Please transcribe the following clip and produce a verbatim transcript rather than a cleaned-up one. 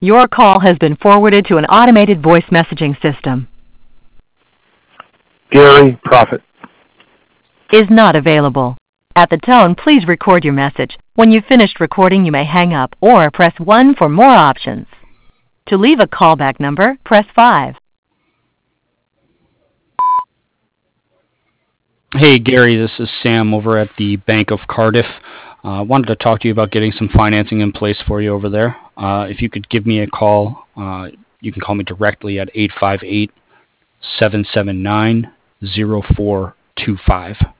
Your call has been forwarded to an automated voice messaging system. Gary Prophet Is not available. At the tone, please record your message. When you've finished recording, you may hang up or press one for more options. To leave a callback number, press five. Hey Gary, this is Sam over at the Bank of Cardiff. I uh, wanted to talk to you about getting some financing in place for you over there. Uh, if you could give me a call, uh, you can call me directly at eight five eight, seven seven nine, zero four two five.